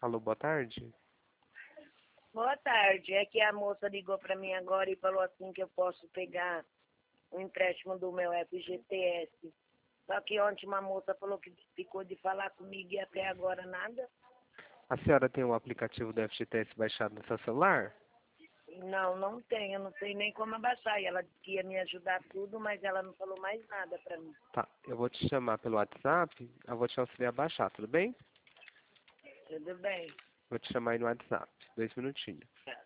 Alô, boa tarde. Boa tarde. É que a moça ligou para mim agora e falou assim que eu posso pegar um empréstimo do meu FGTS. Só que ontem uma moça falou que ficou de falar comigo e até agora nada. A senhora tem o aplicativo do FGTS baixado no seu celular? Não, não tem. Eu não sei nem como abaixar. E ela disse que ia me ajudar tudo, mas ela não falou mais nada para mim. Tá, eu vou te chamar pelo WhatsApp, eu vou te auxiliar a baixar, tudo bem? Tudo bem. Vou te chamar aí no WhatsApp, 2 minutinhos.